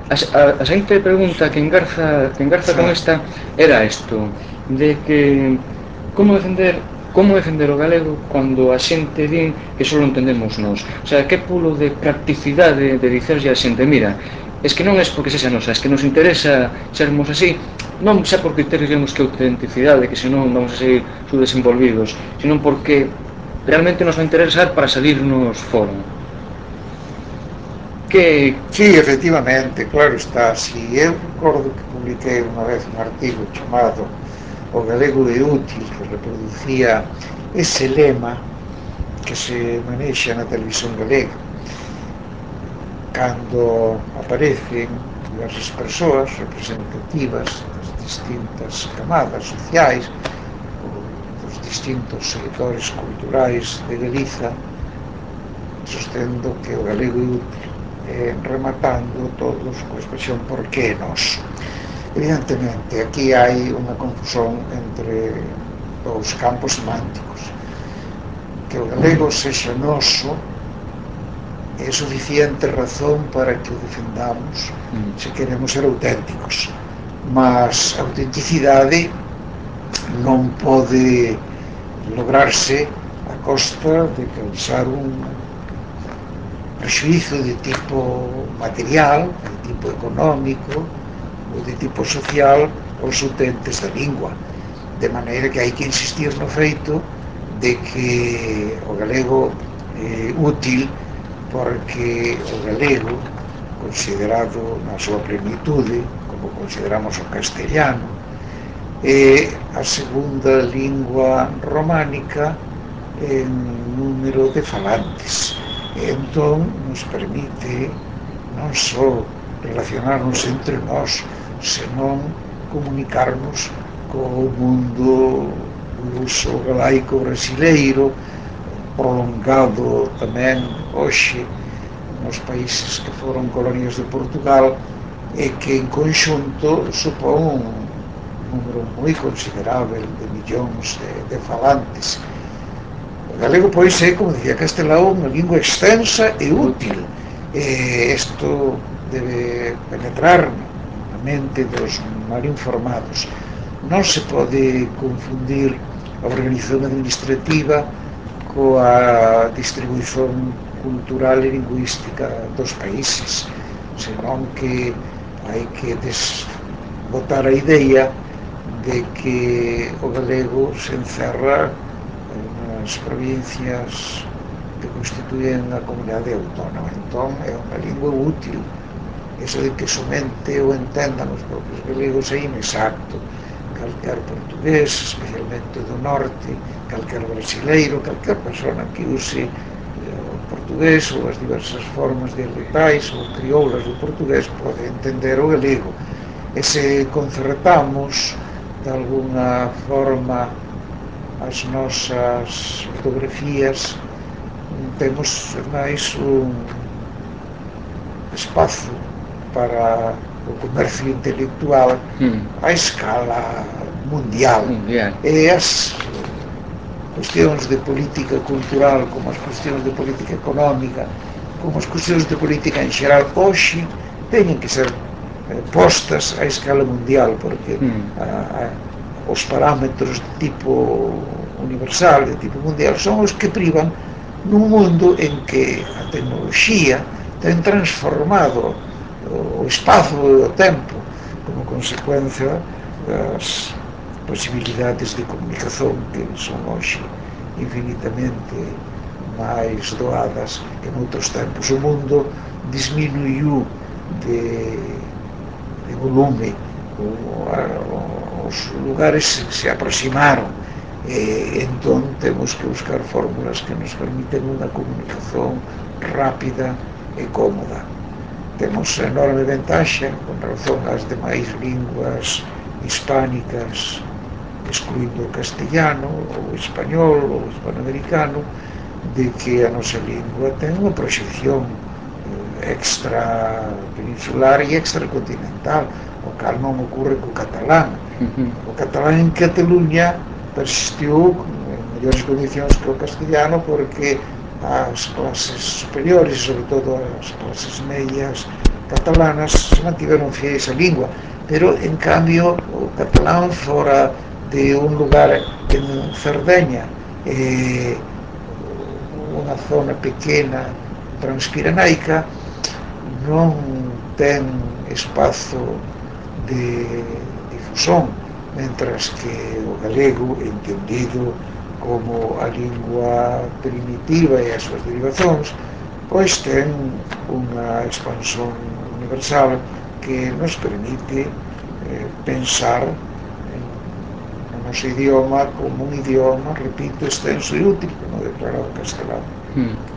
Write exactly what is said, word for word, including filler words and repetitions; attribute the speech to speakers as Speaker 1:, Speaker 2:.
Speaker 1: A, a, a seguinte pregunta que engarza, que engarza con
Speaker 2: Ah,
Speaker 1: esta era isto, de que como defender como defender o galego cando a xente din que só entendemos nós. O sea, que pulo de practicidade de dicerlle a xente, mira, es que non é porque sexa nosa, es que nos interesa sermos así, non xa por criterios digamos que autenticidade, que senón vamos a seguir subdesenvolvidos, senón porque realmente nos va a interesar para salirnos fora. Que
Speaker 2: sí, efectivamente, claro está. Si eu recordo que publiquei unha vez un artigo chamado O galego é útil, que reproducía ese lema que se manexa na televisión galega cando aparecen diversas persoas representativas das distintas camadas sociais ou dos distintos sectores culturais de Galiza sostendo que o galego é útil, eh, rematando todos coa expresión porque é noso. Evidentemente, aquí hai unha confusión entre os campos semánticos. Que o galego sexa noso é suficiente razón para que o defendamos se queremos ser auténticos. Mas a autenticidade non pode lograrse a costa de causar un prexuízo de tipo material, de tipo económico ou de tipo social aos utentes da lingua. De maneira que hai que insistir no feito de que o galego é útil porque o galego, considerado na súa plenitude, como consideramos o castellano, é a segunda lingua románica en número de falantes. E entón nos permite non só relacionarnos entre nós, senón comunicarnos co mundo luso galaico brasileiro, prolongado tamén hoxe nos países que foron colonias de Portugal e que en conxunto supón un número moi considerável de millóns de, de falantes. O galego, pois, é, como dicía Castelao, unha lingua extensa e útil. E isto debe penetrar na mente dos mal informados. Non se pode confundir a organización administrativa coa distribuición cultural e lingüística dos países, senón que hai que desbotar a idea de que o galego se encerra nas provincias que constituyen a comunidade autónoma. Entón, é unha lingua útil. Eso de que somente o entendan os propios galegos é inexacto. Calquer portugués, especialmente do norte, calquer brasileiro, calquer persona que use o portugués ou as diversas formas dialectais ou crioulas do portugués pode entender o galego. E se concertamos de alguna forma as nosas ortografías, temos máis un espazo para o comercio intelectual
Speaker 1: mm.
Speaker 2: a escala mundial.
Speaker 1: mundial.
Speaker 2: E as cuestións de política cultural, como as cuestións de política económica, como as cuestións de política en xeral, hoxe teñen que ser eh, postas a escala mundial, porque
Speaker 1: mm.
Speaker 2: a, a, os parámetros de tipo universal, de tipo mundial, son os que privan nun mundo en que a tecnoloxía ten transformado o espazo e o tempo como consecuencia das posibilidades de comunicación que son hoxe infinitamente máis doadas que noutros tempos. O mundo disminuiu de, de volume, os lugares se, se aproximaron e entón temos que buscar fórmulas que nos permiten unha comunicación rápida e cómoda. Temos enorme ventaxa con razón ás demais linguas hispánicas, excluindo o castellano, ou o español, ou o hispanoamericano, de que a nosa lingua ten unha proxección extra peninsular e extracontinental, o cal non ocurre co catalán. O catalán en Cataluña persistiu en mellores condicións que o castellano porque as clases superiores, sobre todo as clases medias, catalanas se mantiveron fiéis á lingua, pero en cambio o catalán fora de un lugar en Cerdeña, eh, unha zona pequena transpirenaica, non ten espazo de difusión, mentras que o galego, entendido como a lingua primitiva e as súas derivacións, pois ten unha expansión universal que nos permite eh, pensar en, no noso idioma como un idioma, repito, extenso e útil, como declarado Castelao.
Speaker 1: Hmm.